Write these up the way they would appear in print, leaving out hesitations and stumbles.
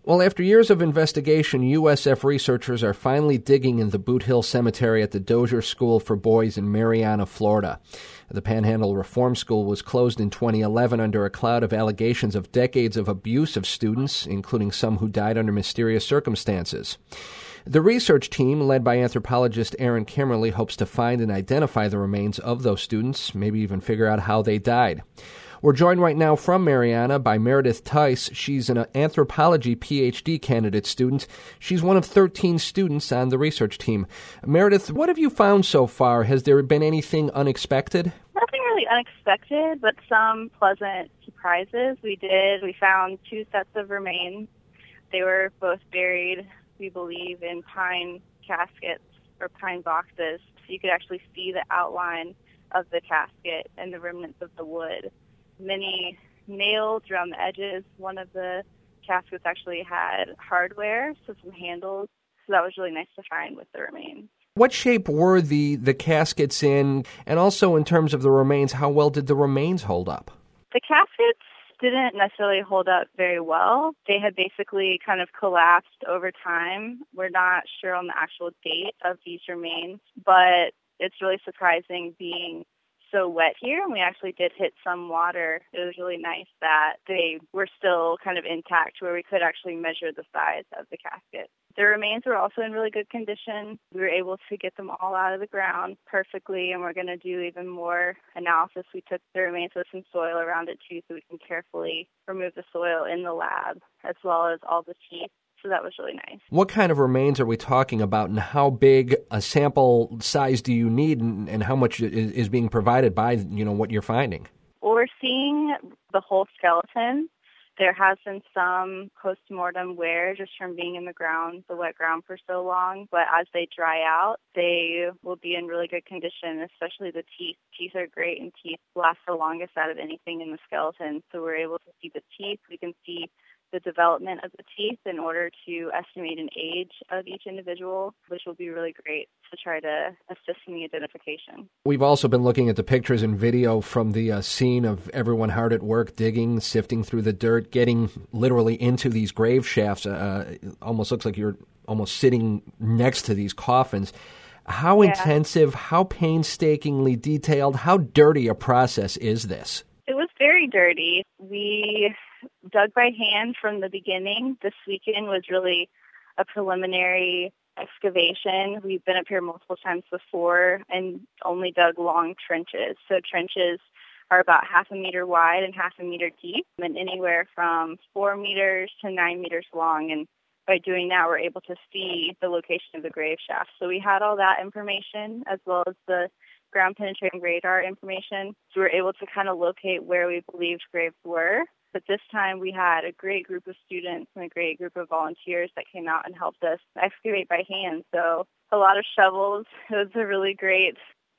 Well, after years of investigation, USF researchers are finally digging in the Boot Hill Cemetery at the Dozier School for Boys in Marianna, Florida. The Panhandle Reform School was closed in 2011 under a cloud of allegations of decades of abuse of students, including some who died under mysterious circumstances. The research team, led by anthropologist Aaron Kimmerly, hopes to find and identify the remains of those students, maybe even figure out how they died. We're joined right now from Marianna by Meredith Tice. She's an anthropology PhD candidate student. She's one of 13 students on the research team. Meredith, what have you found so far? Has there been anything unexpected? Nothing really unexpected, but some pleasant surprises. We found 2 sets of remains. They were both buried, we believe, in pine caskets or pine boxes. So you could actually see the outline of the casket and the remnants of the wood. Many nails around the edges. One of the caskets actually had hardware, so some handles. So that was really nice to find with the remains. What shape were the caskets in? And also in terms of the remains, how well did the remains hold up? The caskets didn't necessarily hold up very well. They had basically kind of collapsed over time. We're not sure on the actual date of these remains, but it's really surprising being so wet here, and we actually did hit some water. It was really nice that they were still kind of intact where we could actually measure the size of the casket. The remains were also in really good condition. We were able to get them all out of the ground perfectly, and we're going to do even more analysis. We took the remains with some soil around it too, so we can carefully remove the soil in the lab, as well as all the teeth. So that was really nice. What kind of remains are we talking about, and how big a sample size do you need, and how much is being provided by, what you're finding? Well, we're seeing the whole skeleton. There has been some post-mortem wear just from being in the wet ground for so long, but as they dry out, they will be in really good condition, especially the teeth. Teeth are great, and teeth last the longest out of anything in the skeleton. So we're able to see the teeth. We can see the development of the teeth in order to estimate an age of each individual, which will be really great to try to assist in the identification. We've also been looking at the pictures and video from the scene of everyone hard at work, digging, sifting through the dirt, getting literally into these grave shafts. Almost looks like you're almost sitting next to these coffins. How intensive, how painstakingly detailed, how dirty a process is this? It was very dirty. We dug by hand from the beginning. This weekend was really a preliminary excavation. We've been up here multiple times before and only dug long trenches. So trenches are about 0.5 meter wide and 0.5 meter deep, and anywhere from 4 meters to 9 meters long. And by doing that, we're able to see the location of the grave shaft. So we had all that information as well as the ground-penetrating radar information. So we were able to kind of locate where we believed graves were. But this time we had a great group of students and a great group of volunteers that came out and helped us excavate by hand. So a lot of shovels. It was a really great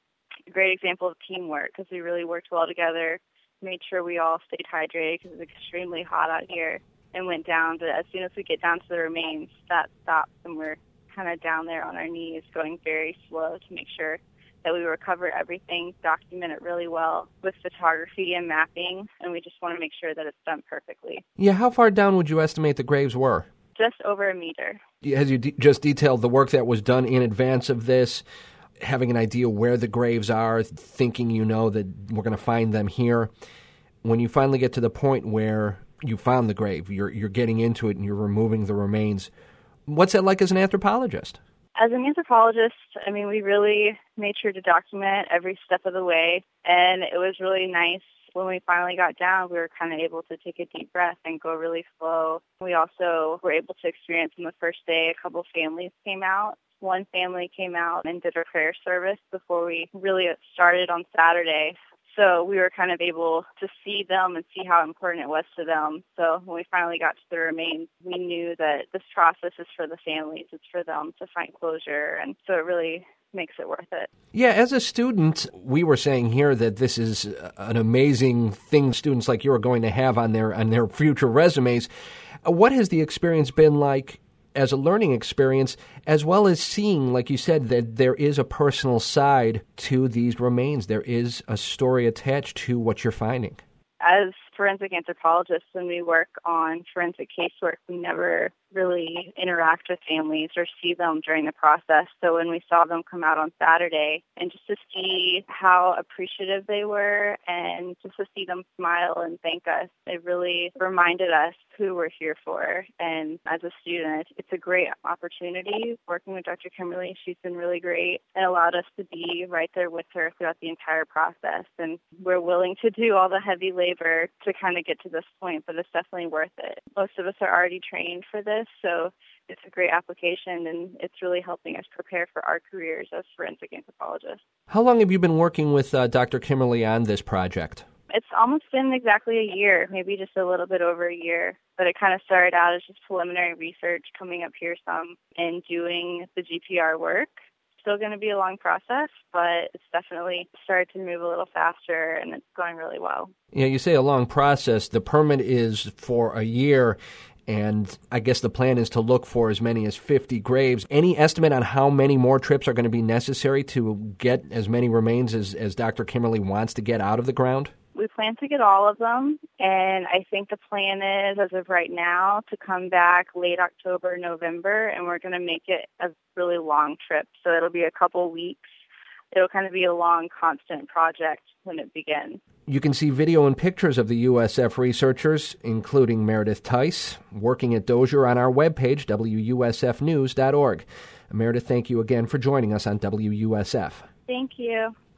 example of teamwork because we really worked well together, made sure we all stayed hydrated because it was extremely hot out here, and went down. But as soon as we get down to the remains, that stops, and we're kind of down there on our knees going very slow to make sure that we recover everything, document it really well with photography and mapping, and we just want to make sure that it's done perfectly. Yeah, how far down would you estimate the graves were? Just over 1 meter. Has you just detailed the work that was done in advance of this, having an idea where the graves are, thinking that we're going to find them here? When you finally get to the point where you found the grave, you're getting into it and you're removing the remains, what's that like as an anthropologist? As an anthropologist, we really made sure to document every step of the way, and it was really nice when we finally got down. We were kind of able to take a deep breath and go really slow. We also were able to experience on the first day, a couple families came out. One family came out and did a prayer service before we really started on Saturday. So we were kind of able to see them and see how important it was to them. So when we finally got to the remains, we knew that this process is for the families. It's for them to find closure. And so it really makes it worth it. Yeah, as a student, we were saying here that this is an amazing thing students like you are going to have on their future resumes. What has the experience been like as a learning experience, as well as seeing, like you said, that there is a personal side to these remains? There is a story attached to what you're finding. As forensic anthropologists, when we work on forensic casework, we never really interact with families or see them during the process. So when we saw them come out on Saturday, and just to see how appreciative they were and just to see them smile and thank us, it really reminded us who we're here for. And as a student, it's a great opportunity working with Dr. Kimberly. She's been really great and allowed us to be right there with her throughout the entire process. And we're willing to do all the heavy labor to kind of get to this point, but it's definitely worth it. Most of us are already trained for this, so it's a great application, and it's really helping us prepare for our careers as forensic anthropologists. How long have you been working with Dr. Kimberly on this project? It's almost been exactly a year, maybe just a little bit over a year. But it kind of started out as just preliminary research, coming up here some and doing the GPR work. Still going to be a long process, but it's definitely started to move a little faster, and it's going really well. You know, you say a long process. The permit is for a year, and I guess the plan is to look for as many as 50 graves. Any estimate on how many more trips are going to be necessary to get as many remains as Dr. Kimberly wants to get out of the ground? We plan to get all of them, and I think the plan is, as of right now, to come back late October, November, and we're going to make it a really long trip. So it'll be a couple weeks. It'll kind of be a long, constant project when it begins. You can see video and pictures of the USF researchers, including Meredith Tice, working at Dozier on our webpage, WUSFnews.org. Meredith, thank you again for joining us on WUSF. Thank you.